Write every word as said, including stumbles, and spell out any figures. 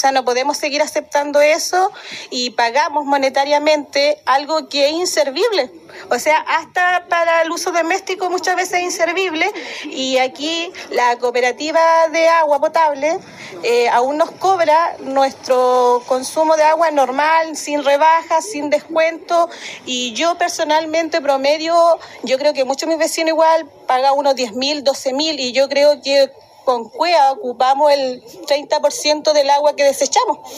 O sea, no podemos seguir aceptando eso y pagamos monetariamente algo que es inservible. O sea, hasta para el uso doméstico muchas veces es inservible, y aquí la cooperativa de agua potable eh, aún nos cobra nuestro consumo de agua normal, sin rebajas, sin descuento, y yo personalmente promedio, yo creo que muchos de mis vecinos igual pagan unos diez mil, doce mil, y yo creo que con Cuea ocupamos el treinta por ciento del agua que desechamos.